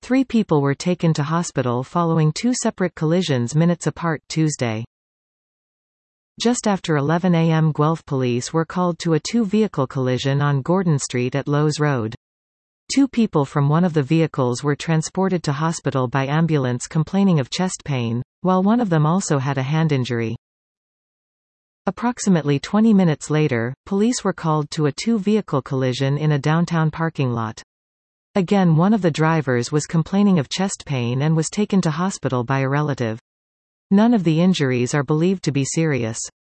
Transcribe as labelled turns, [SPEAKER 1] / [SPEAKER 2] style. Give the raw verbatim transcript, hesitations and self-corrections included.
[SPEAKER 1] Three people were taken to hospital following two separate collisions minutes apart Tuesday. Just after eleven a m Guelph police were called to a two-vehicle collision on Gordon Street at Lowes Road. Two people from one of the vehicles were transported to hospital by ambulance complaining of chest pain, while one of them also had a hand injury. Approximately twenty minutes later, police were called to a two-vehicle collision in a downtown parking lot. Again, one of the drivers was complaining of chest pain and was taken to hospital by a relative. None of the injuries are believed to be serious.